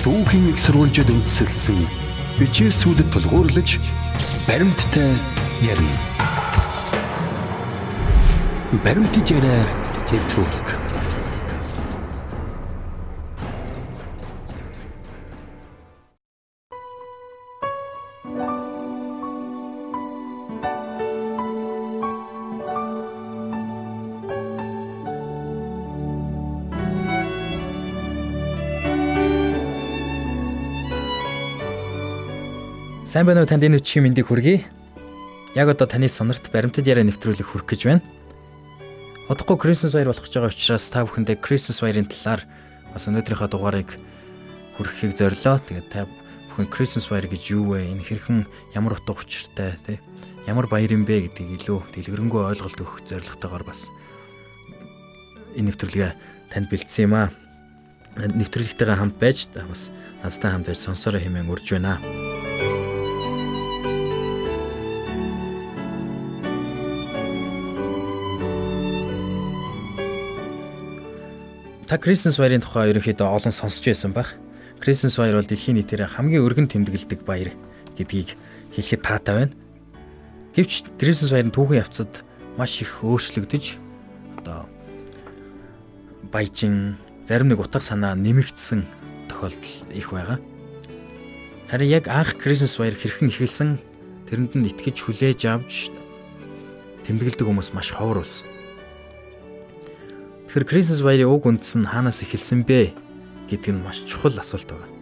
түүхийн их сурвалжид үндэслэлсэн бичээсүүдэд тулгуурлаж баримттай ярина. Баримттай яриа нэвтрүүлэг. Сайн байна уу, танд энэ өчигний мэндийг хүргэе. Яг одоо таны сонорт баримтат яриа нэвтрүүлэг хүрэх гэж байна. Удахгүй Крисмас баяр болох гэж байгаа учраас та бүхэндээ Крисмас баярын талаар бас өнөөдрийнхөө дугаарыг хүргэхийг зорилоо. Тэгээд та бүхэн Крисмас баяр гэж юу вэ? Энэ хэрхэн ямар утга учиртай, тэ? Ямар баяр юм бэ гэдгийг илүү дэлгэрэнгүй ойлголт өгөх зорилготойгоор бас энэ нэвтрүүлгээ танд бэлдсэн юм аа. Нэвтрүүлэгтэйгээ хамт байж та бас надтай хамт байж сонсороо хэмээн урьж байна. Та Крисмас баярын тухай ерөнхийдөө олон сонсч байсан баг. Крисмас баяр бол дэлхийн нийтээр хамгийн өргөн тэмдэглэдэг баяр гэдгийг хэлэхэд таатай байна. Гэвч Крисмас баярын түүхэн явцад маш их өөрчлөгдөж одоо баяжин зарим нэг утга санаа нэмэгдсэн тохиолдол их байгаа. Харин яг анх Крисмас баяр хэрхэн эхэлсэн, тэрэнд нь итгэж хүлээж авч тэмдэглэдэг хүмүүс маш ховор болсон. Тэгэхээр Крисмас баярын уг үндэс нь хаанаас эхэлсэн бэ гэдэг нь маш чухал асуулт байна.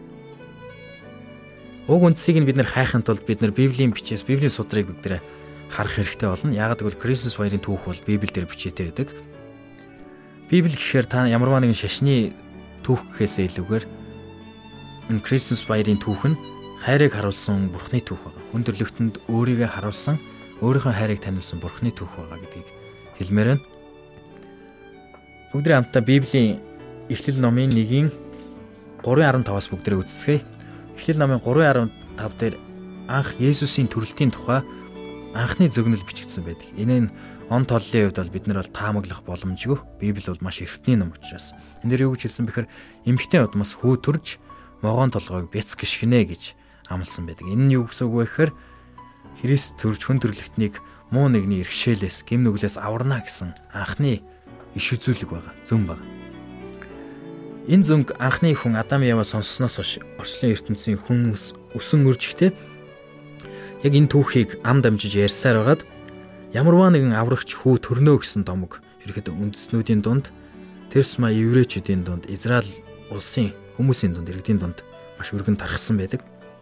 Уг үндэсийг нь бид нар хайхын тулд бид нар Библийн бичээс Библийн судрыг бид нар харах хэрэгтэй болно. Яагаад гэвэл Крисмас баярын түүх бол Библиэлд бичээтэй байдаг. Библи гэхээр та ямарваа нэгэн шашны түүх гэхээсээ илүүгээр энэ Крисмас баярын түүх нь хайрыг харуулсан Бурхны түүх байна. Хүн төрлөختөнд өөрийгөө харуулсан, өөрийнхөө хайрыг таниулсан Бурхны түүх байгаа гэдгийг хэлмээр байна. Бүгдээ хамтдаа Библийн Эхлэл номын 1-ийн 3:15-аас бүгдээ үзсгэе. Эхлэл номын 3:15 дээр анх Есүсийн төрөлтийн тухай анхны зөгнөл бичигдсэн байдаг. Энэ нь он толлын хувьд бол бид нар бол таамаглах боломжгүй. Библи бол маш эртний ном учраас. Энэ дээр юу гэж хэлсэн бэхээр эмхтэн удмаас хүү төрж могоон толгойг бяц гიშгэнэ гэж амласан байдаг. Энэ нь юу гэсэн үг вэ гэхээр Христ төрж хүн төрлөختнийг муу нэгний иргэшээлээс гэм нүглээс аварна гэсэн анхны иш үзүүлэг байгаа, зөв байгаа. Энэ зөв анхны хүн Адам Ява сонссноос хойш орчлон ертөнцийн хүн өсөн үржихтэй яг энэ түүхийг ам дамжиж ярьсаар байгаад ямарваа нэгэн аврагч хүү төрнөө гэсэн томог ерөөхдөө үндэстнүүдийн дунд, тэр тусмаа еврейчүүдийн дунд, Израиль улсын хүмүүсийн дунд, иргэдийн дунд маш өргөн тархсан байдаг.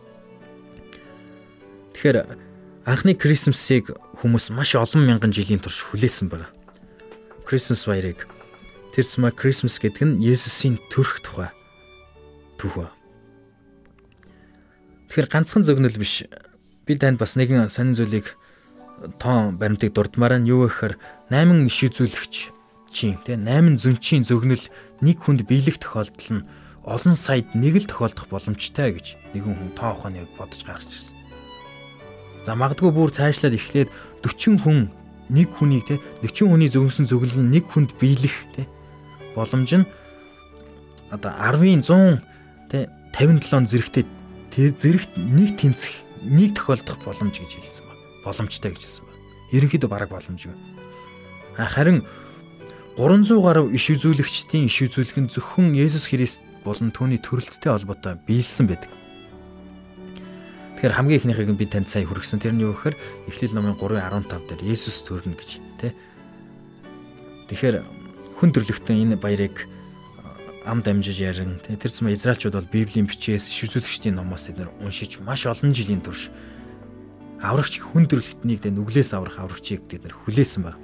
Тэгэхээр анхны Крисмсыг хүмүүс маш олон мянган жилийн турш хүлээсэн байна. Крисмас баярыг тэр тусмаа Крисмас гэдэг нь Есүсийн төрөх тухай түүх. Тэгэхээр ганцхан зөгнөл биш. Би танд бас нэгэн сонин зүйлийг тоон баримтыг дурдмаар нь юу гэхээр 8 иш үзүүлэгч чинь тэ 8 зүнчийн зөгнөл нэг хүнд биелэх тохиолдол нь олон саяд нэг л тохиолдох боломжтой гэж нэгэн хүн тоон ухааны бодож гаргаж ирсэн. За магадгүй бүр цаашлаад эхлээд 40 хүн нэг хүнийг те 40 хүний зөвнсөн зөвлөл нь нэг хүнд биелэх те боломж нь одоо 10-ын 100 те 57 зэрэгтэй тэр зэрэгт нэг тэнцэх нэг тохиолдох боломж гэж хэлсэн ба. Боломжтой гэж хэлсэн ба. Ерөнхийдөө бараг боломжгүй. Харин 300 гаруй иш үзүүлэгчдийн иш үзүүлэх нь зөвхөн Есүс Христ болон түүний төрөлттэй холбоотой биелсэн байдаг. Тэгэхээр хамгийн ихнийхийг би танд сая хүргэсэн. Тэр нь юу гэхээр Эхлэл номын 3:15 дээр Есүс төрнө гэж тий. Тэгэхээр хүн төрлөختөн энэ баярыг ам дамжиж ярин тий. Тэр зам Израильчууд бол Библийн бичээс иш үзүүлэгчдийн номоос тэд уншиж маш олон жилийн турш аврагч хүн төрлөختнийг тэ нүглээс аврах аврагчийг тэд хүлээсэн ба.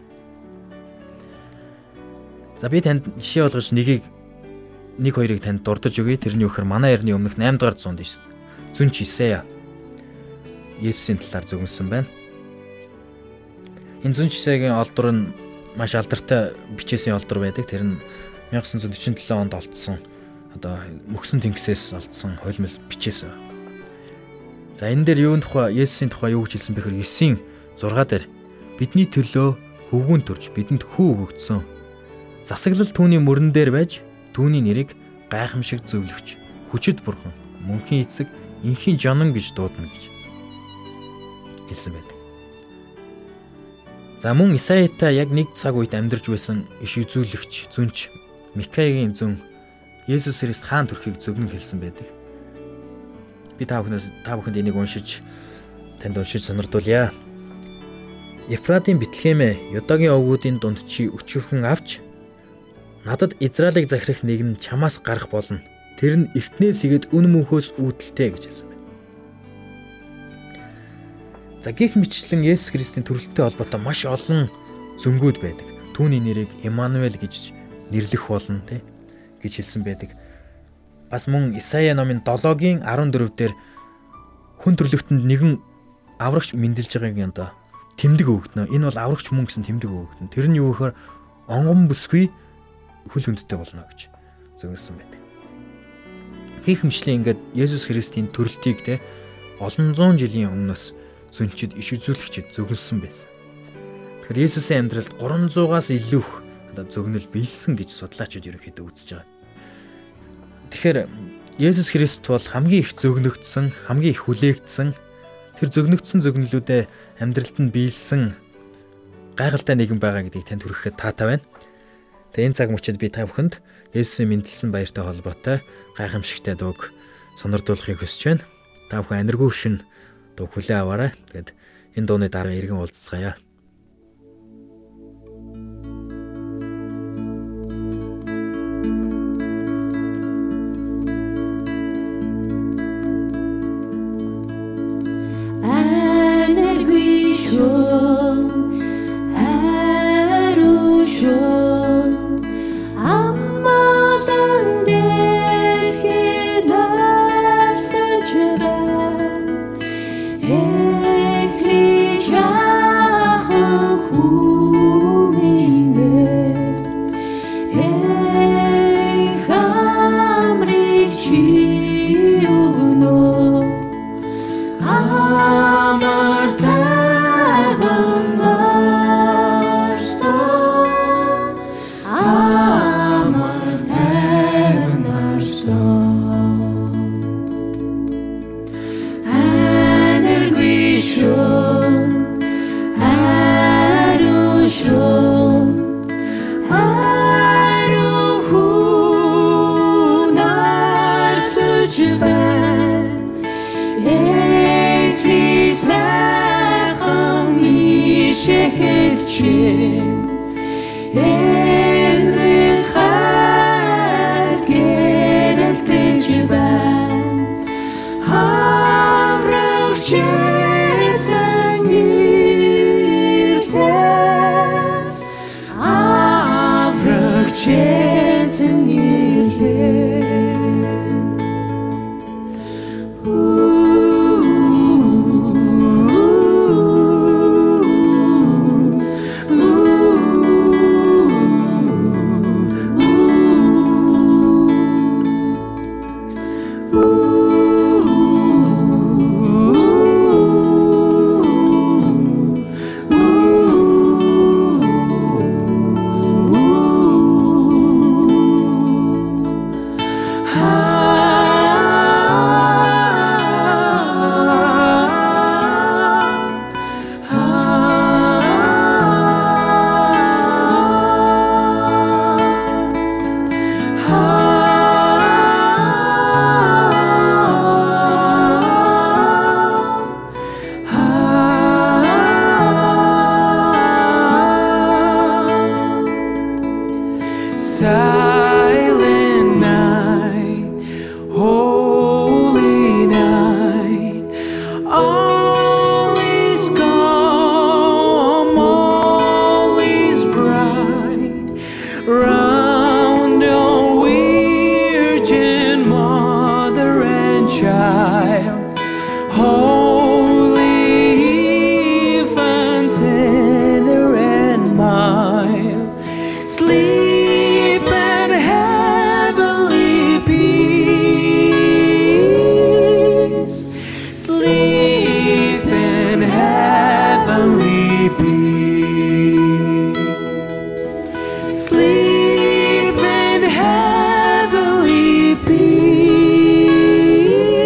За би танд жишээ болгож нэг хоёрыг танд дурдж өгье. Тэр нь юу гэхээр манай эртний өмнөх 8 дугаар зуунд зүнч Исая Есүсийн талаар зөвгөнсөн байна. Энэ зүнч Исаягийн олдор нь маш алдартай бичээсийн олдор байдаг. Тэр нь 1947 онд олдсон. Одоо мөксөн тэнгисээс олдсон хуулмал бичээс байна. За энэ дээр юуны тухай Есүсийн тухай юу гэж хэлсэн бэхээр 9:6 дээр бидний төлөө хөвгүүн төрж бидэнд хүү өгөгдсөн. Засаглал түүний мөрөн дээр байж түүний нэрийг гайхамшиг зөвлөгч, хүчит бурхан, мөнхийн эцэг, инхийн жонон гэж дуудана гэж хэлсэн байдаг. За мөн Исаятай яг нэг цаг үед амьдарч байсан иш үзүүлэгч зүнч Микаигийн зүн Есүс Христ хаан төрхийг зөвгнөн хэлсэн байдаг. Би та бүхэнд энийг танд уншиж сонирдуулъя. Ефратын Бэтлехэмэ, Юдагийн овгуудын дунд чи өчүүхэн авч надад Израилийг захирах нэг нь чамаас гарах болно. Тэр нь эртнээс игээд үн мөнхөөс үүдэлтэй гэж хэлсэн байна. За гэх мэтлэн Есүс Христийн төрөлттэй холбоотой маш олон зөнгүүд байдаг. Түүний нэрийг Иммануэль гэж нэрлэх болно гэж хэлсэн байдаг. Бас мөн Исая номын 7-гийн 14 дээр хүн төрлөختөнд нэгэн аврагч мэндэлж байгааг тэмдэг өгдөнө. Энэ бол аврагч мөн гэсэн тэмдэг өгдөнө. Тэр нь юу гэхээр онгон бүсгүй хөл хөндтэй болно гэж зөвлөсөн байдаг. Хийх мэтлэн ингээд Есүс Христийн төрөлтийг олон зуун жилийн өмнөөс зүнчид иш үзүүлэгчид зөвгнөсөн байсан. Тэгэхээр Есүсийн амьдралд 300-аас илүү зөвгнөл биелсэн гэж судлаачид ерөнхийдөө үзэж байгаа. Тэгэхээр Есүс Христ бол хамгийн их зөвгнөгдсөн, хамгийн их хүлээгдсэн, тэр зөвгнөгдсөн зөвгнөлүүдэд амьдралд нь биелсэн гайхалтай нэгэн байгаа гэдгийг танд хүрэхэд таатай байна. Тэгээ энэ цаг мөчид би та бүхэнд Есүсийн мэндэлсэн баяртай холбоотой гайхамшигтай дууг сонирдуулахыг хүсэж байна. Та бүхэн аниргүй шин дуу хүлээ аваарай. Тэгээд энэ дууны дараа иргэн уулзцаая. Sleep in heavenly peace.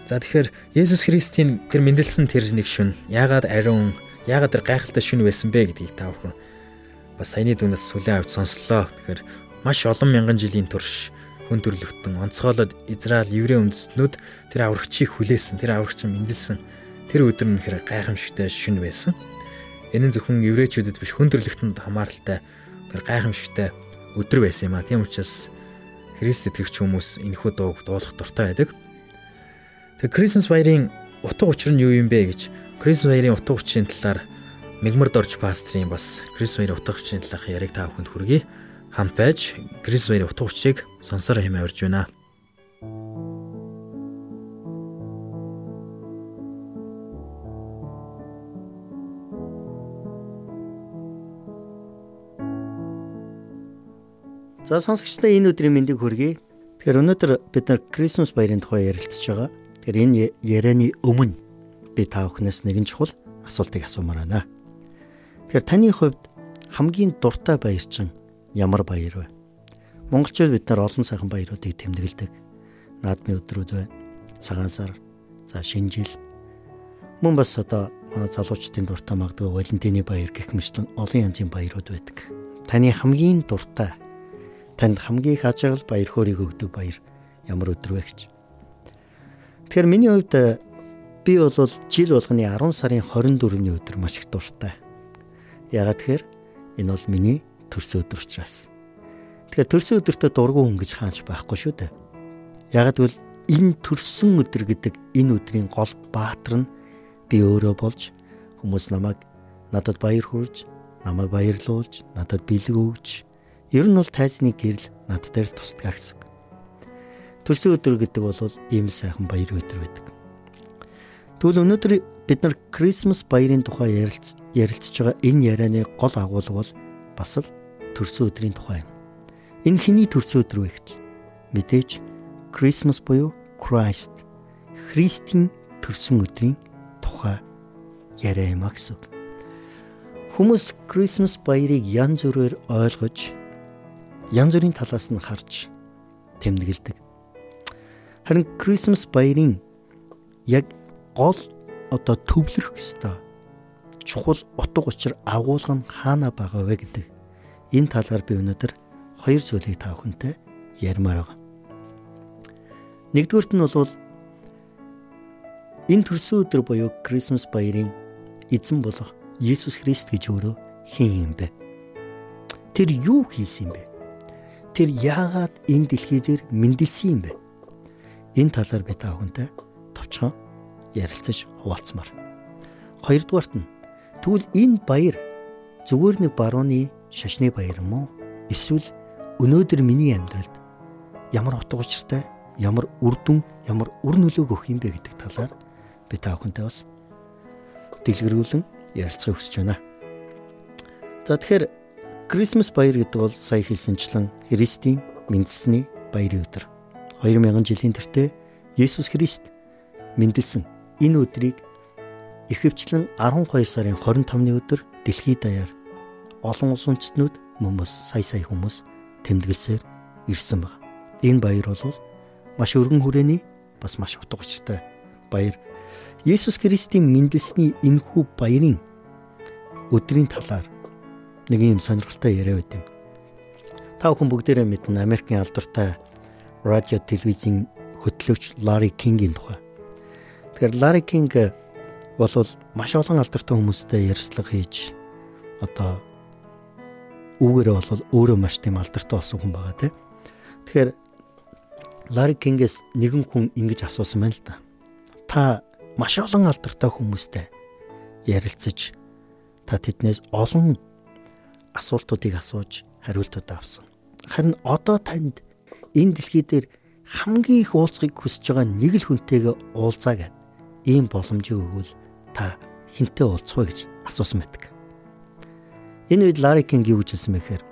За тэгэхээр Есүс Христийн тэр мэндэлсэн тэр нэг шөнө яагаад ариун, яагаад тэр гайхалтай шөнө байсан бэ гэдгийг та бүхэн бас саяны дүнээс сүлэн авч сонслоо. Тэгэхээр маш олон мянган жилийн турш хүн төрлөختөн онцгойлоод Израиль еврей үндэстнүүд тэр аврагчийг хүлээсэн, тэр аврагчин мэндэлсэн тэр өдөр нь хэрэг гайхамшигтай шөнө байсан. Энэ нь зөвхөн еврейчүүдэд биш хүн төрлөختөнд хамааралтай тэр гайхамшигтай өдөр байсан юм а. Тийм учраас Христ итгэгч хүмүүс энэхүү дууг дуулах дуртай байдаг. Тэгээ Крисмас баярын утга учир нь юу юм бэ гэж Крисмас баярын утга учирын талаар Мегмар Дорж пастрын бас Крисмас баярын утга учирын талаарх яриг та бүхэнд хүргэе. Хамт байж Крисмас баярын утга учирыг сонсороо хэмээн урьж байна. За сонсогчдаа энэ өдрийн мэндийг хүргэе. Тэгэхээр өнөөдөр бид нар Крисмас баярын тухай ярилцж байгаа. Тэгэхээр энэ ярианы өмнө би та бүхнээс нэгэн чухал асуултыг асуумаар байна. Тэгэхээр таны хувьд хамгийн дуртай баяр чинь ямар баяр вэ? Монголчууд бид нар олон сайхан баяруудыг тэмдэглэдэг. Наадмын өдрүүд байна. Цагаан сар, за шинэ жил. Мөн бас одоо манай залуучдын дуртай магадгүй Валентины баяр гэх мэтлэн олон янзын баярууд байдаг. Таны хамгийн дуртай, танд хамгийн их ажиглал баяр хөөргийг өгдөг баяр ямар өдөр вэ гэж. Тэгэхээр миний хувьд би бол жил болгоны 10 сарын 24-ний өдөр маш их дуртай. Яагаад тэгэхээр энэ бол миний төрсөн өдөр учраас. Тэгэхээр төрсөн өдөртөө дургүй хүн гэж хааж байхгүй шүү дээ. Яагаад гэвэл энэ төрсөн өдөр гэдэг энэ өдрийн гол баатар нь би өөрөө болж хүмүүс надад баяр хүрж, намайг баярлуулж, надад бэлэг өгж, ер нь бол тайзны гэрэл над дээр тусдгаа гэсэн үг. Төрсөн өдөр гэдэг бол ийм сайхан баяр өдөр байдаг. Тэгвэл өнөөдөр бид нар Крисмас баярын тухай ярилцж байгаа энэ ярианы гол агуулга бол бас л төрсөн өдрийн тухай юм. Энэ хэний төрсөн өдөр вэ гэж? Мэдээж Крисмас буюу Christ, Христийн төрсөн өдрийн тухай яриа юм гэсэн үг. Хүмүүс Крисмас баярыг янз бүрээр ойлгож, янз бүрийн талаас нь харж тэмдэглэдэг. Харин Крисмас баярын яг гол одоо төвлөрөх ёстой чухал утга учир агуулга нь хаана байгаа вэ гэдэг энэ талаар би өнөөдөр хоёр зүйлийг та бүхэнтэй ярмаар байгаа. Нэгдүгürt нь бол энэ төрсөн өдөр буюу Крисмас баярын эзэн болох Есүс Христ гэж өөрөө хэн юм бэ? Тэр юу хийсэн юм бэ? Тэр яагаад энэ дэлхий дээр мэндэлсэн юм бэ? Энэ талаар би та бүхэнтэй товчхон ярилцаж хуваалцмаар. Хоёрдугаарт нь тэгвэл энэ баяр зүгээр нэг барууны шашны баяр юм уу? Эсвэл өнөөдөр миний амьдралд ямар утга учиртай, ямар үр дүн, ямар үр нөлөөг өгөх юм бэ гэдэг талаар би та бүхэнтэй бас дэлгэрүүлэн ярилцахыг хүсэж байна. За тэгэхээр Крисмас баяр гэдэг бол сая хэлсэнчлэн Христийн мэндэлсний баярын өдөр. 2000 жилийн тэртээ Есүс Христ мэндэлсэн энэ өдрийг ихэвчлэн 12 сарын 25-ны өдөр дэлхийд даяар олон улс үндэстнүүд мөн бас сая хүмүүс тэмдэглэсээр ирсэн байна. Энэ баяр бол маш өргөн хүрээний бас маш утга учиртай баяр. Есүс Христийн мэндэлсний энэхүү баярын өдрийн талаар нэг юм сонирхолтой яриа байт юм. Та бүхэн бүгдээрээ мэднэ Америкийн алдартай радио телевизийн хөтлөгч Ларри Кингийн тухай. Тэгэхээр Ларри Кинг бол маш олон алдартай хүмүүстэй ярилцлага хийж одоо үүгээрээ бол өөрөө маш тийм алдартай болсон хүн байгаа тийм. Тэгэхээр Ларри Кингээс нэгэн хүн ингэж асуусан байна л да. Та маш олон алдартай хүмүүстэй ярилцаж та тэднээс олон асуултуудыг асууж хариултууд авсан. Харин одоо танд энэ дэлхий дээр хамгийн их уулзахыг хүсэж байгаа нэг л хүнтэйгээ уулзаа гэд ийм боломжийг өгвөл та хинтээ уулзах вэ гэж асуусан байдаг. Энэ үед Ларри Кинг юу гэж хэлсэн бэ гэхээр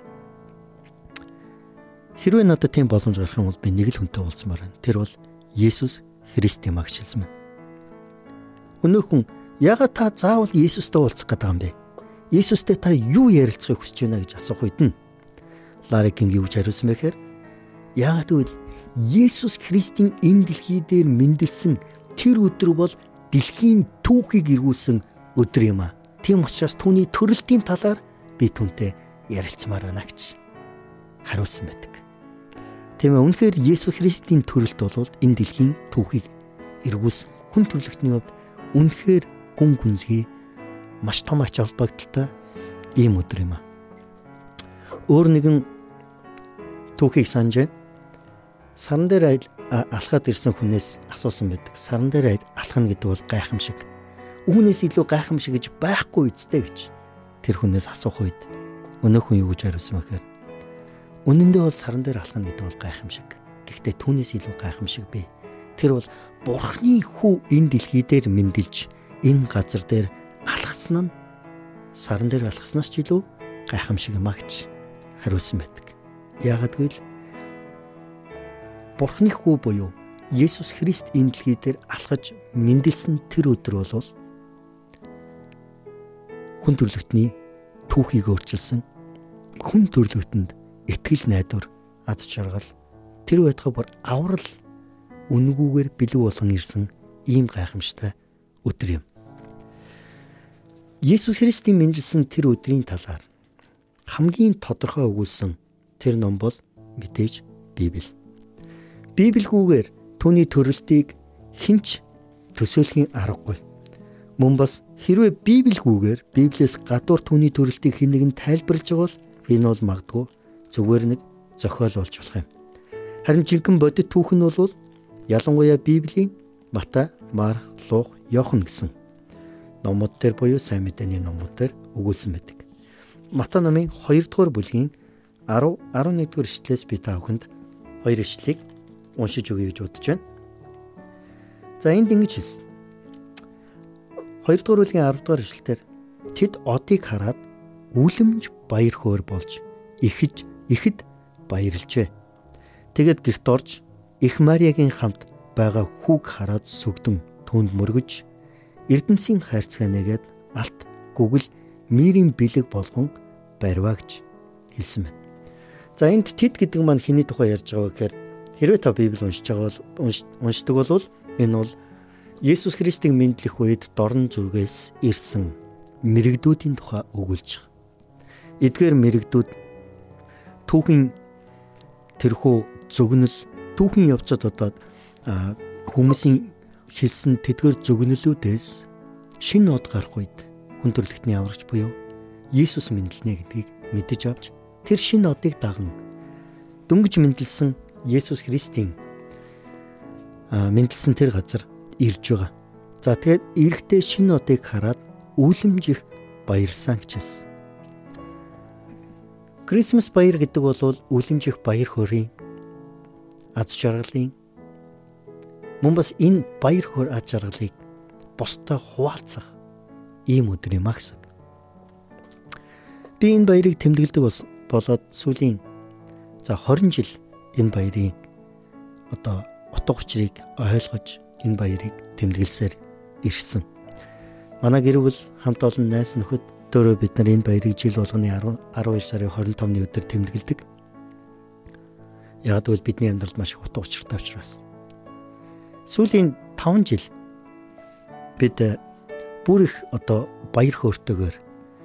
хэрвээ надад тийм боломж гарах юм бол би нэг л хүнтэй уулзмаар байна. Тэр бол Есүс Христ юм а гэж хэлсэн байна. Өнөө хүн яагаад та заавал Есүстэй уулзах гэдэг юм бэ? Есүстэй та юу ярилцахыг хүсэж байна гэж асуух үед нь Ларри Кинг юу гэж хариулсан бэ гэхээр яагаад гэвэл Есүс Христийн энэ дэлхий дээр мэндэлсэн тэр өдөр бол дэлхийн түүхийг эргүүлсэн өдөр юм а. Тийм учраас түүний төрөлтийн талаар би түүнтэй ярилцмаар байна гэж хариулсан байдаг. Тийм ээ, үнэхээр Есүс Христийн төрөлт бол энэ дэлхийн түүхийг эргүүлсэн хүн төрлөختний хувьд үнэхээр гүн гүнзгий маш том ач холбогдолтой ийм өдөр юм а. Өөр нэгэн түүхийг санаж байна. Саран дээр алхаад ирсэн хүнээс асуусан байдаг. Саран дээр алхана гэдэг бол гайхамшиг. Үүнээс илүү гайхамшиг гэж байхгүй үстэй гэж тэр хүнээс асуух үед өнөө хүн юу гэж хариулсан бэхээр үнэндээ бол саран дээр алхана гэдэг бол гайхамшиг. Гэхдээ түүнээс илүү гайхамшиг бий. Тэр бол Бурхны хүү энэ дэлхий дээр мэндэлж энэ газар дээр алхсан нь саран дээр алхаснаас ч илүү гайхамшиг юм а гэж хариулсан байдаг. Яагад гэвэл Бурхны хүү буюу Есүс Христ энэ дэлхий дээр алхаж мэндэлсэн тэр өдөр бол хүн төрлөختний түүхийг өөрчилсөн, хүн төрлөختөнд итгэл найдвар, аз жаргал, тэр байтугай бүр аврал үнгүүгээр бэлэг болгон ирсэн ийм гайхамшигтай өдөр юм. Есүс Христийн мэндэлсэн тэр өдрийн талаар хамгийн тодорхой өгүүлсэн тэр ном бол мэдээж Библи. Библигүйгээр түүний төрөлтийг хинч төсөөлхийн аргагүй. Мөн бас хэрвээ Библигүйгээр Библиэс гадуур түүний төрөлтийг хэн нэгэн тайлбарлаж байгаа бол энэ бол магадгүй зүгээр нэг зохиол болж болох юм. Харин жинхэнэ бодит түүх нь бол ялангуяа Библийн Матай, Марк, Лук, Иохан гэсэн номууд дээр буюу сайн мэдээний номууд дээр өгүүлсэн байдаг. Матай номын 2 дугаар бүлгийн 10, 11 дугаар ишлэлээс би та бүхэнд 2 ишлэлийг уншиж өгье гэж бодож байна. За энд ингэж хэлсэн. 2 дугаар бүлгийн 10 дугаар ишлэлээр тэд одыг хараад үлэмж баяр хөөр болж ихэд баярлжээ. Тэгэд гэрт орж их Мариагийн хамт байгаа хүүг хараад сүгдэн түүнд мөргөж Эрдэнсийн хайрцаг нэгээд алт гүгэл мирийн бэлэг болгон барьваа гэж хэлсэн байна. За энд тэд гэдэг маань хэний тухай ярьж байгаа гэхээр хэрвээ та Библи уншдаг бол энэ бол Есүс Христийг мэдлэх үед дорн зүргээс ирсэн мэрэгдүүдийн тухай өгүүлж байгаа. Эдгээр мэрэгдүүд түүхийн тэрхүү зөгнөл түүхийн явцад одоод хүмүүсийн хэлсэн тэдгээр зөгнөлүүдээс шинэ нот гарах үед хүн төрлөختний аврагч буюу Есүс мэдлэнэ гэдгийг мэдэж авч тэр шинэ нотыг даган дөнгөж мэдлсэн Есүс Христийн мэдлсэн тэр газар ирж байгаа. За тэгээд эрэхтэй шинэ нотыг хараад үлэмж их баярсан гэж хэлсэн. Крисмас баяр гэдэг бол үлэмж их баяр хөөрийн аз жаргалын мөн бас энэ баяр хөөр аз жаргалыг бусдад хуваалцах ийм өдөр юм а гэсэн. Би энэ баярыг тэмдэглэдэг болоод сүүлийн 20 жил энэ баярын утга учирыг ойлгож энэ баярыг тэмдэглэсээр ирсэн. Манай гэр бүл хамт олон найз нөхөд төрөө бид нар энэ баярыг жил болгоны 12 сарын 25-ны өдөр тэмдэглэдэг. Яг л бидний амьдралд маш их утга учиртай учраас. Сүүлийн 5 жил бид бүр их баяр хөөртэйгээр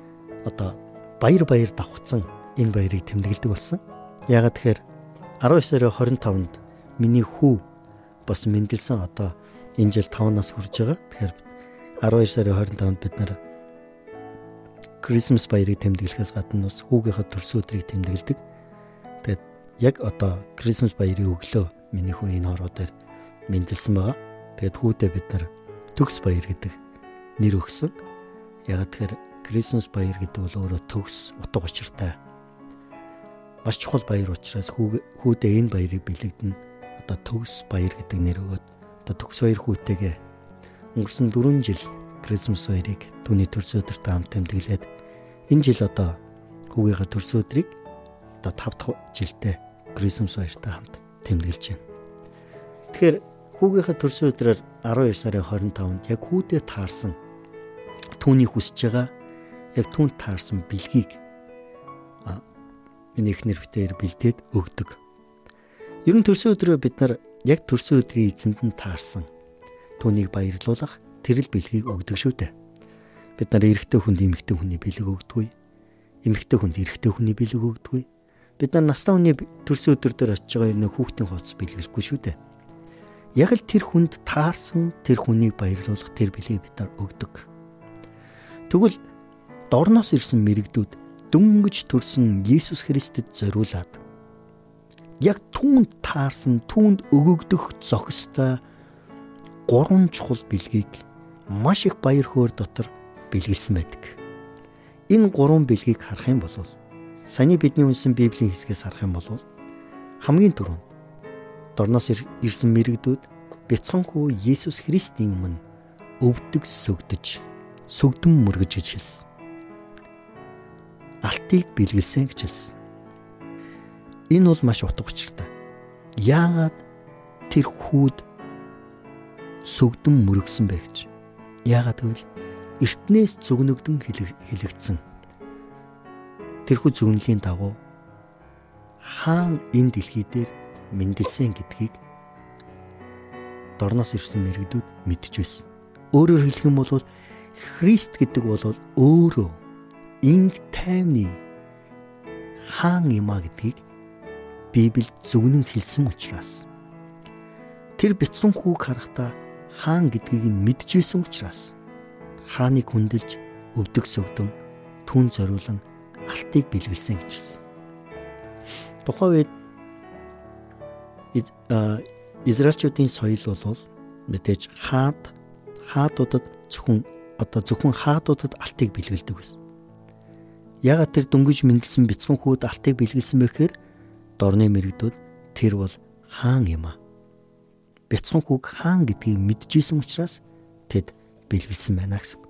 баяр давхцсан энэ баярыг тэмдэглэдэг болсон. Ягаад тэгэхээр 12 сарын 25-нд миний хүү бас мэндэлсэн энэ жил 5 нас хүрж байгаа. Тэгэхээр 12 сарын 25-нд бид нар Крисмас баярыг тэмдэглэхээс гадна бас хүүгийнхээ төрсөн өдрийг тэмдэглэдэг. Тэгээд яг Крисмас баярын өглөө миний хүү энэ хороо дээр мэндэлсэн байгаа. Тэгээд хүүдээ бид нар төгс баяр гэдэг нэр өгсөн. Ягаад тэгэхээр Крисмас баяр гэдэг бол өөрөө төгс утга учиртай маш чухал баяр учраас хүүдээ энэ баярыг бэлэгдэн төгс баяр гэдэг нэр өгөөд төгс баяр хүүтэйгээ өнгөрсөн 4 жил Крисмас баярыг түүний төрсөн өдөртөө хамт тэмдэглээд энэ жил хүүгийнхээ төрсөн өдрийг 5 дахь жилдээ Крисмас баяртай хамт тэмдэглэж байна. Тэгэхээр хүүгийнхээ төрсөн өдрөөр 12 сарын 25-нд яг хүүдээ таарсан түүний хүсэж байгаа яг түүнд таарсан бэлгийг миний эхнэр битээр бэлдээд өгдөг. Ер нь төрсөн өдрөө бид нар яг төрсөн өдрийн эзэнд нь таарсан түүнийг баярлуулах тэрэл бэлгийг өгдөг шүү дээ. Бид нар эрэгтэй хүнд эмэгтэй хүний бэлэг өгдөггүй. Эмэгтэй хүнд эрэгтэй хүний бэлэг өгдөггүй. Бид нар настай хүний төрсөн өдөр дээр очиж байгаа нэг хүүхдийн хооц бэлгэлэхгүй шүү дээ. Яг л тэр хүнд таарсан тэр хүнийг баярлуулах тэр бэлгийг бид нар өгдөг. Тэгвэл дорноос ирсэн мэрэгдүүд дөнгөж төрсөн Есүс Христэд зориулаад яг түүнд таарсан, түүнд өгөгдөх зохистой 3 чухал бэлгийг маш их баяр хөөр дотор бэлгэлсэн байдаг. Энэ 3 бэлгийг харах юм бол саяны бидний унсан Библийн хэсгээс харах юм бол хамгийн түрүүнд дорноос ирсэн мэрэгдүүд бяцхан хүү Есүс Христийн өмнө өвдөг сүгдэн мөргөж гэж хэлсэн. Алтыг бэлгэлсэн гэж хэлсэн. Энэ бол маш утга учиртай. Яагаад тэр хүүд сүгдэн мөргсөн бэ гэж? Яагаад гэвэл эртнээс зүгнөгдөн хэлэгдсэн тэрхүү зүгнэлийн дагуу хаан энэ дэлхий дээр мэндэлсэн гэдгийг дорноос ирсэн мэрэгдүүд мэдчихвэсэн. Өөрөөр хэлэх юм бол Христ гэдэг бол өөрөө инг тайвны хаан юм а гэдгийг Библиэд зүгнэн хэлсэн учраас тэр бяцхан хүүг харахтаа хаан гэдгийг нь мэдчихвэсэн учраас хааныг хүндэлж өвдөг сүгдэн түн зориулан алтыг бэлгэлсэн гэж хэлсэн. Тухайн үед Израильчуудын соёл бол мэдээж хаадуудад зөвхөн хаадуудад алтыг бэлгэлдэг байсан. Ягаад тэр дөнгөж мэндэлсэн бяцхан хүүд алтыг бэлгэлсэн бэхээр дорны мэрэгдүүд тэр бол хаан юм а. Бяцхан хүүг хаан гэдгийг мэдчихсэн учраас тэд бэлгэлсэн байна гэсэн.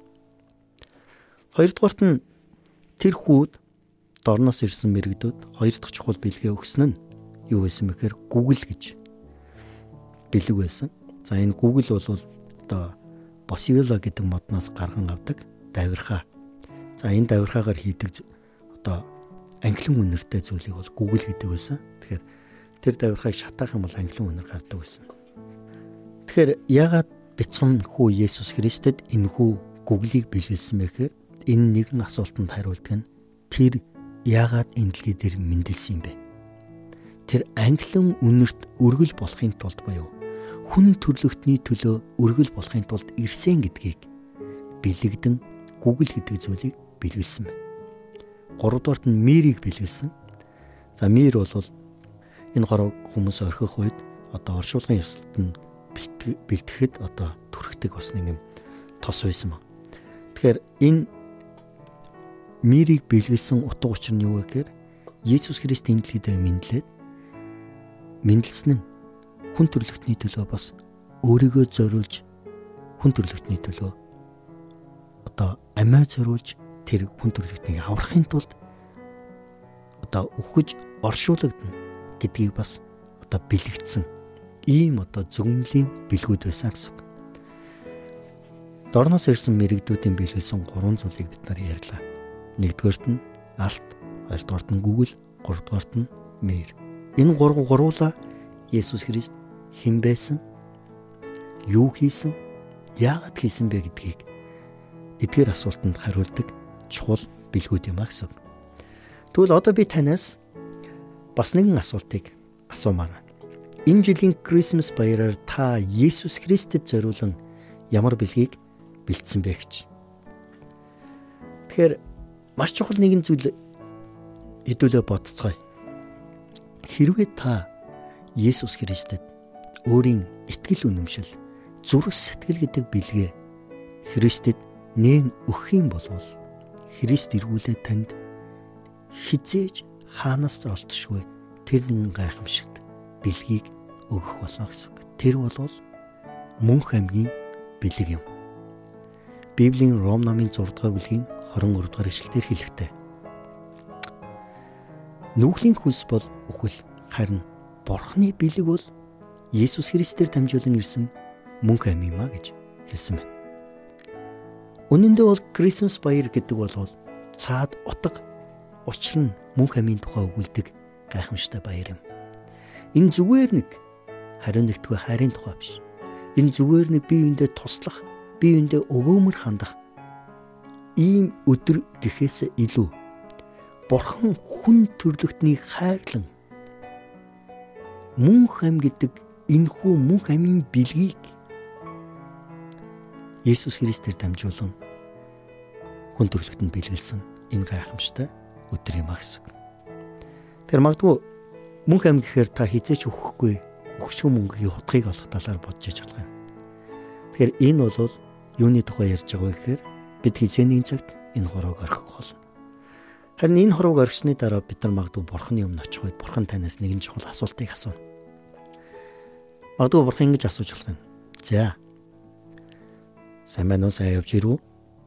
Хоёрдугаарт нь тэр хүүд дорноос ирсэн мэрэгдүүд хоёр дахь чухал бэлгээ өгсөн нь юу байсан бэхээр гүгэл гэж бэлэг байсан. За энэ гүгэл бол одоо босвила гэдэг модноос гарган авдаг давирхаа. За энэ давирхаагаар хийдэг одоо англин үнэртэй зүйлийг бол гүгэл гэдэг байсан. Тэгэхээр тэр давирхааг шатаах юм бол англин үнэр гардаг байсан. Тэгэхээр яагаад бяцхан хүү Есүс Христэд энэхүү гүглийг бэлгэлсэн бэ гэхээр энэ нэгэн асуултанд хариулдаг нь тэр яагаад энэ дэлхий дээр мэндэлсэн юм бэ? Тэр англин үнэрт өргөл болохын тулд буюу хүн төрлөختний төлөө өргөл болохын тулд ирсэн гэдгийг бэлэгдэн гүгэл гэдэг зүйлийг бэлгэлсэн байна. Гуравдугаарт нь мэрийг бэлгэлсэн. За мэр бол энэ горог хүмүүс орхих үед одоо оршуулгын ёслолтод бэлтгэхэд одоо түрхдэг бас нэг юм тос байсан ба. Тэгэхээр энэ мэрийг бэлгэлсэн утга учир нь юу вэ гэхээр Есүс Христийн дэлхий дээр мэндэлсэн нь хүн төрлөختний төлөө бас өөрийгөө зориулж хүн төрлөختний төлөө одоо амиа зориулж тэр хүн төрлөختнийг аврахын тулд одоо үхэж оршуулгадна гэдгийг бас одоо бэлэгдсэн ийм одоо зөвнөлийн бэлгүүд байсан гэсэн. Дорноос ирсэн мэрэгдүүдийн бэлгэлсэн 3 зүйлийг бид нар ярьлаа. Нэгдүгээрт нь алт, хоёрдугаарт нь гүгэл, гуравдугаарт нь мэр. Энэ гурвуулаа Есүс Христ хэн байсан, юу хийсэн, яагаад хийсэн бэ гэдгийг эдгээр асуултанд хариулдаг чухал бэлгүүд юм а гэсэн. Тэгвэл одоо би танаас бас нэгэн асуултыг асуумаар. Энэ жилийн Крисмас баяраар та Есүс Христэд зориулан ямар бэлгийг бэлдсэн бэ гэж. Тэгэхээр маш чухал нэгэн зүйл хэдүүлээ бодцгаая. Хэрвээ та Есүс Христэд өөрийн итгэл үнэмшил, зүрх сэтгэл гэдэг бэлгээ Христэд нээн өгөх юм бол Христ эргүүлээд танд хизээж хаанаас олдшгүй тэр нэгэн гайхамшигт бэлгийг өгөх болно гэсэн. Тэр бол мөнх амьгийн бэлэг юм. Библийн Ром номын 6 дугаар бүлгийн 23 дугаар ишлэлээр хэлэхдээ нүглийн хүнс бол үхэл, харин Бурхны бэлэг бол Есүс Христээр дамжуулан ирсэн мөнх ам юм а гэж хэлсэн байна. Үнэн дээр бол Крисмас баяр гэдэг бол цаад утга учир нь мөнх амийн тухай өгүүлдэг гайхамшигтай баяр юм. Энэ зүгээр нэг хариу нэгтгүй хайрын тухай биш. Энэ зүгээр нэг бие биендээ туслах, бие биендээ өгөөмөр хандах ийм өдөр гэхээс илүү Бурхан хүн төрлөختнийг хайрлан мөнх ам гэдэг энэхүү мөнх амийн бэлгийг Есүс Христээр дамжуулан хүн төрлөختөнд бэлгэлсэн энэ гайхамшигтай өдөр юм а гэсэн. Тэр магадгүй мөнх ам гэхээр та хизээч өгөхгүй өгшгүй мөнгөний хутгийг олох талаар бодож иж болох юм. Тэгэхээр энэ бол юуны тухай ярьж байгаа вэ гэхээр бид хизээний цагт энэ хорвоог орхих болно. Харин энэ хорвоог орхисны дараа бид нар магадгүй Бурханы өмнө очих үед Бурхан танаас нэгэн чухал асуултыг асууна. Магадгүй Бурхан ингэж асууж болох юм. За. Сайн байна уу? Сайн явж ирв үү?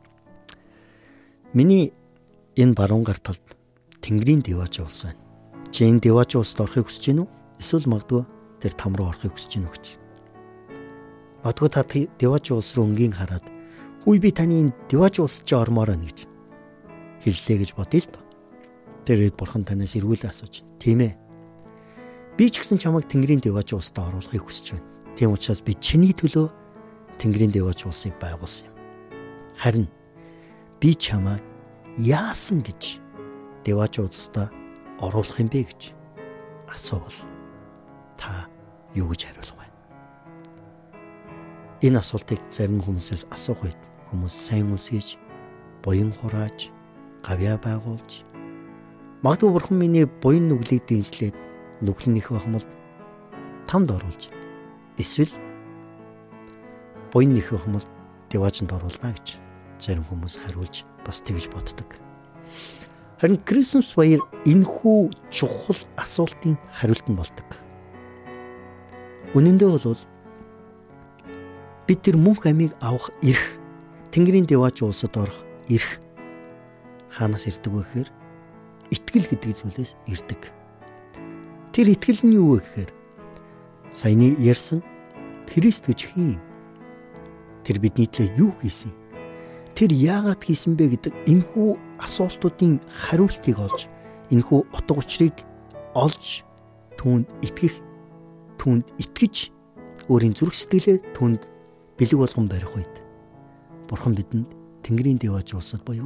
Миний энэ баруун гар талд Тэнгэрийн Деваж улс байна. Чи энэ Деваж улсад орохыг хүсэж байна уу? Эсвэл магадгүй тэр там руу орохыг хүсэж байна уу гэж. Магадгүй та Деваж улс руу өнгийн хараад "Хүй би таны энэ Деваж улсад чи ормоор байна" гэж хэллээ гэж бодъё л доо. Тэгээд Бурхан танаас эргүүлээ асууж, "Тийм ээ. Би ч гэсэн чамайг Тэнгэрийн Деваж улсад оруулахыг хүсэж байна. Тийм учраас би чиний төлөө Тэнгэрийн Деваж улсыг байгуулсан юм. Харин би чамайг яасан гэж Деваж улсад оруулах юм бэ гэж асуувал та юу гэж хариулах вэ?" Энэ асуултыг зарим хүмүүсээс асуух үед хүмүүс сайн үсгэж, буян хурааж, гавьяа байгуулж, магадгүй Бурхан миний буян нүглийг дэнслээд нүглэнийх бахмал тамд оруулж, эсвэл буян нэх бахмал Деважинд оруулна гэж зарим хүмүүс хариулж бас тэгж боддог. Харин Крисмас баяр энэхүү чухал асуултын хариулт нь болдог. Үнэндээ бол бид тэр мөнх амийг авах эрх, Тэнгэрийн Деваж улсад орох эрх хаанаас ирдэг вэ гэхээр итгэл гэдэг зүйлээс ирдэг. Тэр итгэл нь юу вэ гэхээр саяны ярьсан Христ гэж хин. Тэр бидний төлөө юу хийсэн? Тэр яагаад хийсэн бэ гэдэг энэхүү асуултуудын хариултыг олж, энэхүү утга учирыг олж түүнд итгэх, түүнд итгэж өөрийн зүрх сэтгэлээ түүнд бэлэг болгон барих үед Бурхан бидэнд Тэнгэрийн Деваж улсад буюу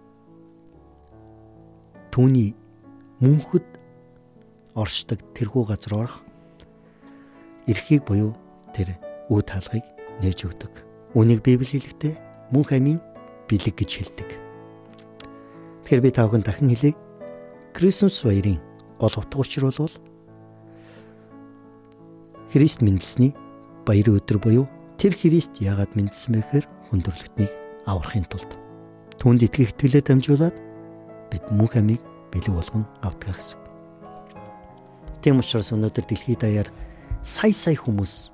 түүний мөнхөд оршдог тэрхүү газар орох эрхийг буюу тэр үе таалгыг нээж өгдөг. Үүнийг Библи хэлэхдээ мөнх амийн бэлэг гэж хэлдэг. Тэгэхээр би тавхан дахин хэлье. Крисмас баярын гол утга учир бол Христ мэндэлсний баярын өдөр буюу тэр Христ яагаад мэндэлсэн бэ гэхээр хүн төрлөختнийг аврахын тулд түүнд итгэх итгэлээ дамжуулаад бид мөнх амийг бэлэг болгон авдаг гэсэн. Тийм учраас өнөөдөр дэлхийд даяар сая хүмүүс,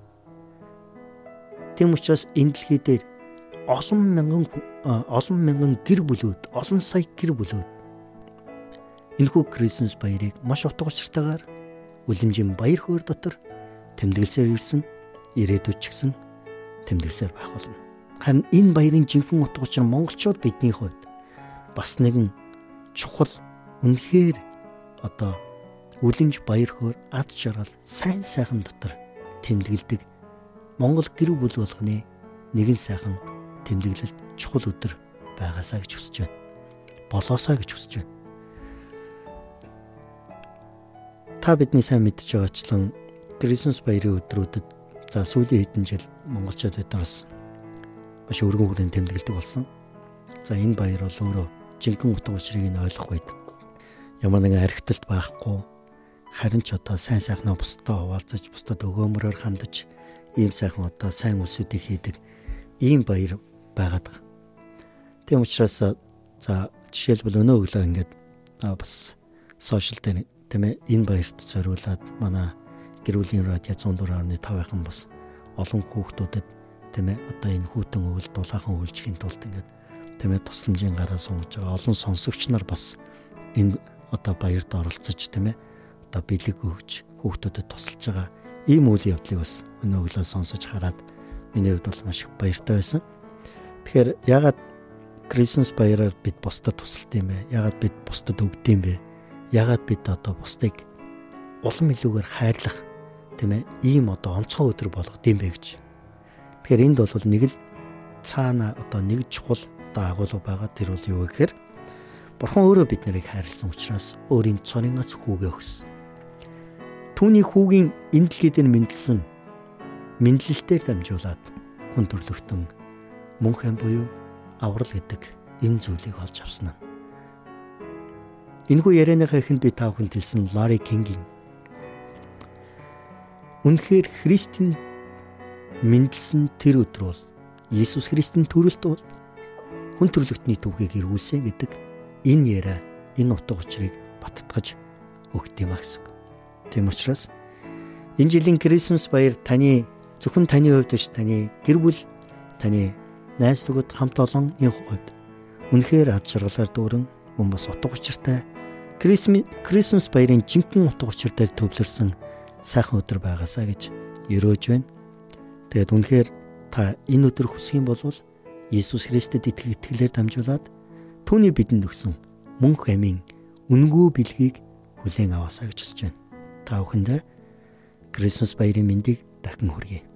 тийм учраас энэ дэлхий дээр олон мянган гэр бүлүүд, олон сая гэр бүлүүд энэхүү Крисмас баярыг маш утга учиртайгаар үлэмжийн баяр хөөр дотор тэмдэглэсээр ирсэн, ирээдүйд ч гэсэн тэмдэглэсээр байх болно. Харин энэ баярын жинхэнэ утга учир монголчууд бидний хувьд бас нэгэн чухал, үнэхээр үлэмж баяр хөөр, ад жаргал, сайн сайхан дотор тэмдэглэдэг Монгол гэр бүл болгоны нэгэн сайхан тэмдэглэлт чухал өдөр байгаасаа гэж хүсэж байна. Болоосаа гэж хүсэж байна. Та бидний сайн мэдж байгаачлан Крисмас баярын өдрүүдэд сүүлийн хэдэн жил монголчууд биднээс маш өргөн хүрээнд тэмдэглэдэг болсон. Энэ баяр бол өөрөө жинхэнэ утга учирыг нь ойлгох үед ямар нэгэн архиталт байхгүй, харин ч сайн сайхнаа бусдад хуваалцаж, бусдад өгөөмөрөөр хандаж, ийм сайхан сайн үлсүүдийг хийдэг ийм баяр байгаад байгаа. Тийм учраас жишээлбэл өнөө өглөө ингээд бас сошиал дээр энэ баярт зориулаад манай гэр бүлийн радио 104.5-ын бас олон хүүхдүүдэд энэ хүүтэн өвөл дулаахан өвлжихийн тулд ингээд тусламжийн гараа сунгаж байгаа олон сонсогч нар бас энэ баярт оролцож бэлэг өгч хүүхдүүдэд тусалж байгаа ийм үйл явдлыг бас өнөө өглөө сонсож хараад миний хувьд бол маш их баяртай байсан. Тэгэхээр яагаад Крисмас баяраар бид бусдад тусалт юм бэ? Яагаад бид бусдад өгд юм бэ? Яагаад бид бусдыг улам илүүгээр хайрлах ийм онцгой өдөр болгох юм бэ гэж Тэгэхээр энд бол нэг л цаана одоо нэг чухал одоо агуулга байгаа. Тэр бол юу гэхээр Бурхан өөрөө бид нарыг хайрлсан учраас өөрийн цорынхаас хүүгээ өгсөн. Түүний хүүгийн энэ дэлхий дээр мэндэлсэн мэдлэлтээр дамжуулаад хүн төрлөختөн мөнх ам буюу аврал гэдэг энэ зүйлийг олж авсан нь. Энэхүү ярианыхаа эхэнд би та бүхэнд хэлсэн Ларри Кингийн үнэхээр Христийн мэндэлсэн тэр өдөр бол Иесус Христийн төрөлт бол хүн төрлөختний түүхийг ирүүлсэн гэдэг энэ яриа энэ утга учирыг баттгаж өгд юм гэсэн. Тийм учраас энэ жилийн Крисмас баяр зөвхөн таны хувьд биш, таны гэр бүл, таны найз нөхөд хамт олонны хувьд үнэхээр ад жаргалаар дүүрэн мөн бас утга учиртай Крисмас баярын жинхэнэ утга учиртай төвлөрсөн сайхан өдөр байгаасаа гэж өрөөж байна. Тэгээд үнэхээр та энэ өдөр хүсэх юм бол Иесус Христэд итгэлээр дамжуулаад түүний бидэнд өгсөн мөнх амийн үнэгүй бэлгийг хүлээн аваасаа гэж хүсэж байна. Та бүхэндээ Крисмас баярын мэндийг дахин хүргэе.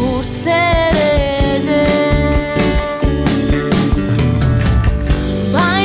Bye.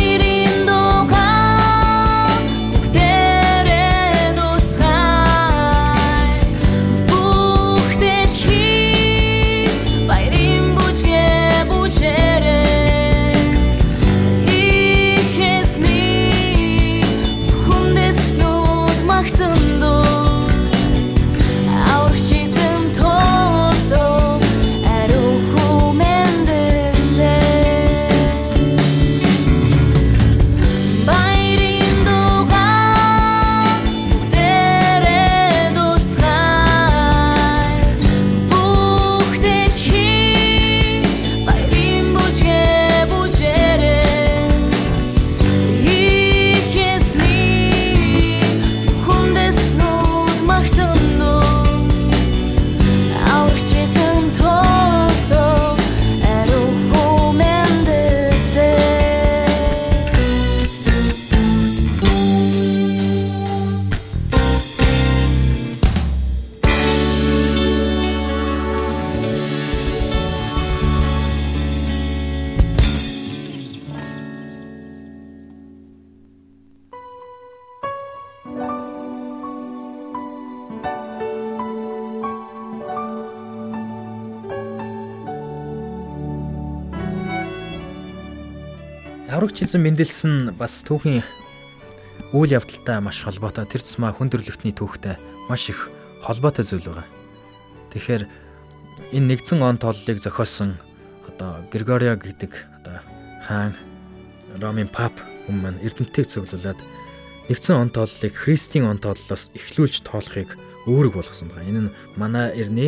Аврагч эзэн мэндэлсэн бас түүхийн үйл явдалтай маш холбоотой, тэр тусмаа хүндрэлтний түүхтэй маш их холбоотой зүйл байгаа. Тэгэхээр энэ нэгдсэн он тооллыг зохиосон одоо Григорио гэдэг одоо хаан Ромын пап хүн маань эрдэмтдийг цуглуулад нэгдсэн он тооллыг Христийн он тооллоос эхлүүлж тоолохыг үүрэг болгосон байна. Энэ нь манай эртний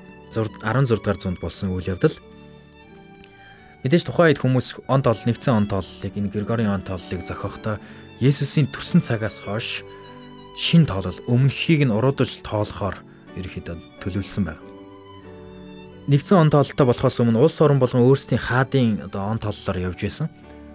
16 дугаар зуунд болсон үйл явдал. Мэдээж тухайн үед хүмүүс он тоолл нэгдсэн он тооллыг энэ Григорийн он тооллыг зохиохдоо Есүсийн төрсөн цагаас хойш шин тоолол өмнөхийг нь уруудаж тоолохоор ерөнхийдөө төлөвлөсөн байна. Нэгдсэн он тоололтой болохоос өмнө улс орон болгон өөрсдийн хаадын одоо он тооллоор явж байсан.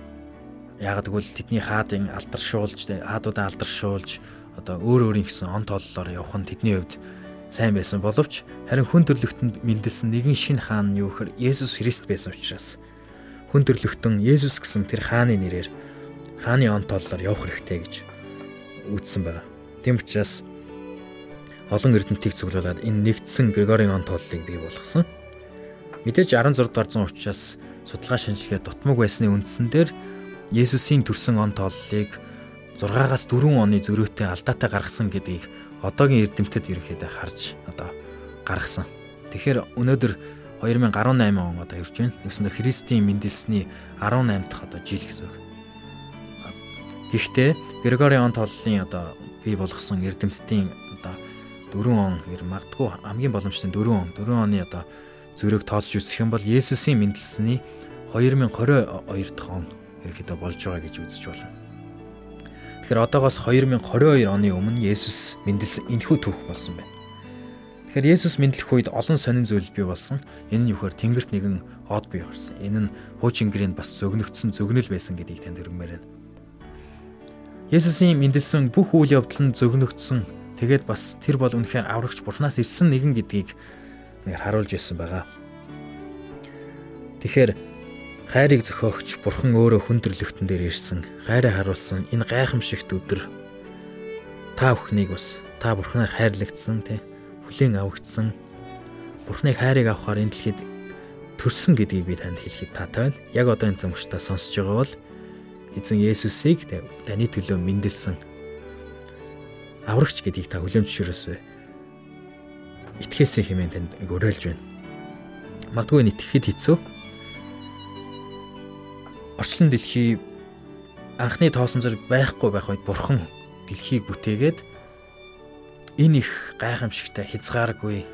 Яг гэвэл тэдний хаадын хаадуудаа алдаршуулж одоо өөрийн гэсэн он тооллоор явах нь тэдний хувьд сайн байсан боловч харин хүн төрлөختөнд мэндэлсэн нэгэн шинэ хаан нь юу гэхээр Есүс Христ байсан учраас хүн төрлөختөн Есүс гэсэн тэр хааны нэрээр хааны он тооллоор явах хэрэгтэй гэж үзсэн байна. Тийм учраас олон эрдэмтдийг цуглуулад энэ нэгдсэн Григорийн он тооллыг бий болгосон. Мэдээж 16 дугаар зуун учраас судалгаа шинжилгээ дутмаг байсны үндсэн дээр Есүсийн төрсөн он тооллыг 6-аас 4 оны зөрүүтэй алдаатай гаргасан гэдгийг одоогийн эрдэмтэд ерөнхийдөө харж одоо гаргасан. Тэгэхээр өнөөдөр 2018 он одоо ирж байна. Нэгсэндээ Христийн мэндэлсний 18 дахь одоо жил гэсэн үг. Гэхдээ Григорийн он тооллын одоо бий болгосон эрдэмтдийн одоо 4 он магадгүй хамгийн боломжтой 4 оны одоо зүрийг тооцож үзэх юм бол Есүсийн мэндэлсний 2022 дахь он ерөнхийдөө болж байгаа гэж үзэж болно. Тэгэхээр одоогоос 2022 оны өмнө Есүс мэндэлсэн энэхүү түүх болсон байна. Тэгэхээр Есүс мэндэлэх үед олон сонин зүйл бий болсон. Энэ нь юухээр тэнгэрт нэгэн од бий гарсан. Энэ нь хуучин гэрээнд бас зөгнөгдсөн зөгнөл байсан гэдгийг танд өргөмөр байна. Есүсийн мэндэлсэн бүх үйл явдал нь зөгнөгдсөн. Тэгээд бас тэр бол үнэхээр аврагч Бурханаас ирсэн нэгэн гэдгийг харуулж ирсэн байгаа. Тэгэхээр хайрыг зохиогч Бурхан өөрөө хүн төрлөختөн дээр ирсэн. Хайраа харуулсан энэ гайхамшигт өдөр та бүхнийг бас та Бурханаар хайрлагдсан тий хүлээн авагдсан. Бурханы хайрыг авахаар энэ дэлхийд төрсөн гэдгийг би танд хэлэхэд таатай байна. Яг одоо энэ замгчдаа сонсож байгаа бол эзэн Есүсийг таны төлөө мэндэлсэн аврагч гэдгийг та хүлээмжшөрөөсэй. Итгэхээсээ хэмээн танд уриалж байна. Магадгүй итгэхэд хэцүү. Орчлон дэлхий анхны тоосон зэрэг байхгүй байх үед Бурхан дэлхийг бүтээгээд энэ их гайхамшигтай, хязгааргүй,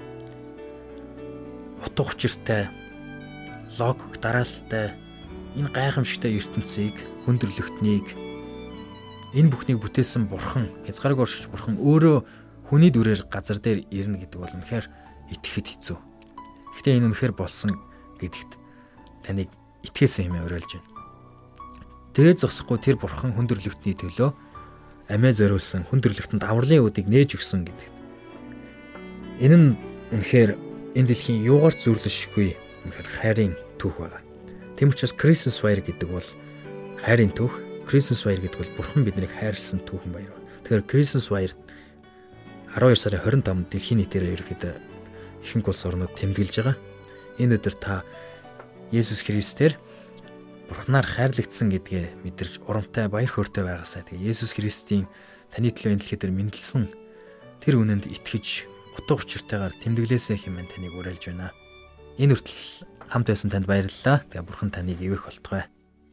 утга учиртай, логик дараалттай энэ гайхамшигтай ертөнцийг, хүндрэлтнийг энэ бүхнийг бүтээсэн Бурхан, хязгааргүй оршигч Бурхан өөрөө хүний дүрээр газар дээр ирнэ гэдэг бол үнэхээр итгэхэд хэцүү. Гэхдээ энэ үнэхээр болсон гэдэгт таныг итгэсэн хэмээн уриалж байна. Тэгээд зогсохгүй тэр Бурхан хүндрэлтний төлөө амиа зориулсан, хүндрэлтэнд авралын үдийг нээж өгсөн гэдэг. Энэ нь үнэхээр энэ дэлхийн юугаар зүрлэшгүй үнэхээр хайрын түүх байна. Тэм учраас Крисмас баяр гэдэг бол хайрын түүх. Крисмас баяр гэдэг бол Бурхан биднийг хайрлсан түүхэн баяр. Тэгэхээр Крисмас баяр 12 сарын 25-нд дэлхийн нийтээр ерөөхдөө ихэнх улс орнууд тэмдэглэж байгаа. Энэ өдөр та Есүс Христээр Бурханаар хайрлагдсан гэдгээ мэдэрч урамтай баяр хөөртэй байгаасай. Тэгээ Есүс Христийн таны төлөө энэ дэлхийд мэндэлсэн тэр үнэнд итгэж утга учиртайгаар тэмдэглээсэй хэмээн таныг уриалж байна. Энэ хүртэл хамт байсан танд баярлалаа. Тэгээ Бурхан таныг ивэх болтугай.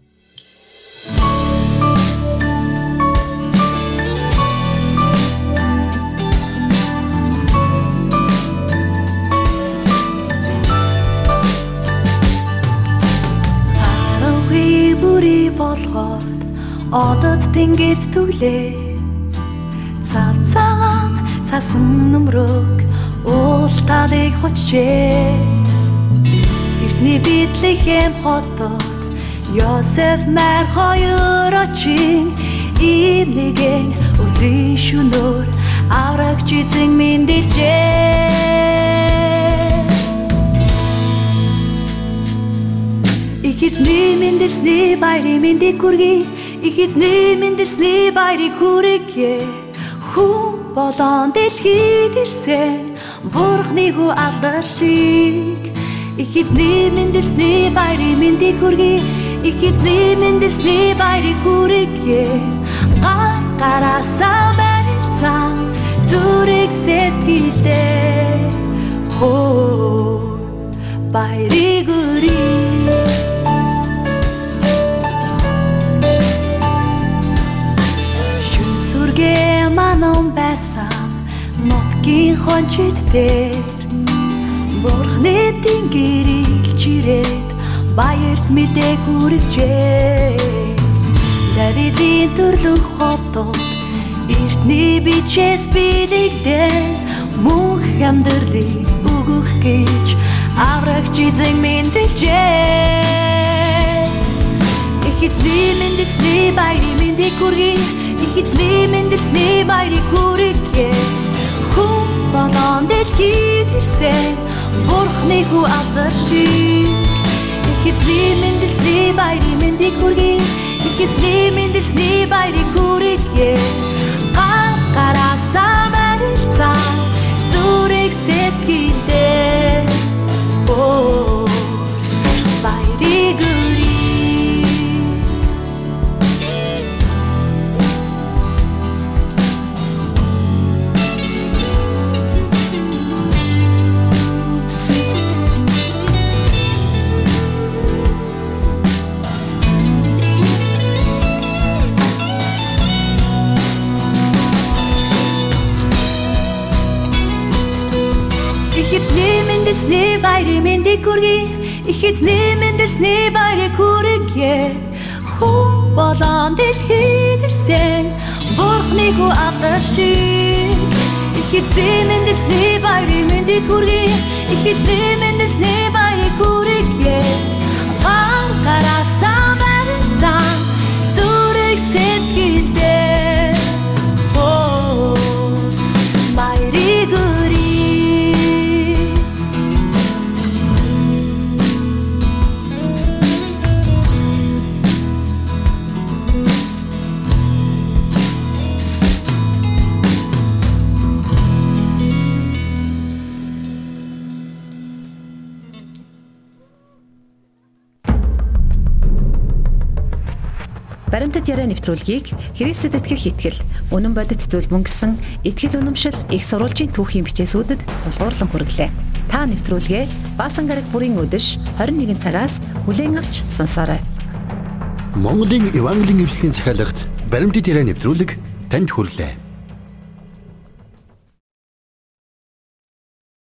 Болгоод одод тэнгэрт түглээ цав цагаан цасан нөмрөг уул талыг хочжээ эртний Бэтлехэм хотод Йосеф мэр хоёр очин имнэгэн өлийн шөнөөр аврагч эзэн мэндэлжээ Эзний мэндэлсний баярыг мэндийг хүргэе Эзний мэндэлсний баярыг хүргэе Хүн болон дэлхийд ирсэн Бурхны хүү алдар шиг Эзний мэндэлсний баярыг мэндийг хүргэе их эзний мэндэлсний баярыг хүргье гараасаа барилцсан зүрэг сэтгэлдээ баярыг хүргье шүн сүргээ манан байсан нутгийн хончид дээр Бурхны тэнгэр илж ирээд баярт мэдээ хүргэжээ Давидын төрлөх хотод эртний бичээс билэгдэн мөнх амьдралыг өгөх гэж аврагч эзэн мэндэлжээ Их эзний мэндэлсний баярыг мэндийг хүргэе Их эзний мэндэлсний баярыг хүргэе Хүн болон дэлхийд ирсэн Бурхны хүү алдар шиг Их эзний мэндэлсний баярыг мэндийг хүргэе Их эзний мэндэлсний баярыг хүргэе гараасаа барилцсан зүрэг сэтгэлдээ баярыг хүргэе Их эзний мэндэлсний баярыг мэндийг хүргэе Их эзний мэндэлсний баярыг хүргэе Хүн болон дэлхийд ирсэн Бурхны хүү алдар шиг Их эзний мэндэлсний баярыг мэндийг хүргэе Их эзний мэндэлсний баярыг хүргэе гараасаа барилцсан зүрэг сэтгэлдээ баярыг хүргэе Баримтат яриа нэвтрүүлгийг Христэд итгэх итгэл, үнэн бодит зүйл мөн гэсэн итгэл үнэмшил их сурвалжийн түүхийн бичээсүүдэд тулгуурлан хүргэлээ. Та нэвтрүүлгээ Баасан гараг бүрийн өдөш 21 цагаас хүлээн авч сонсоорой. Монголын Евангелийн эвслийн захиалагт баримтат яриа нэвтрүүлэг танд хүрлээ.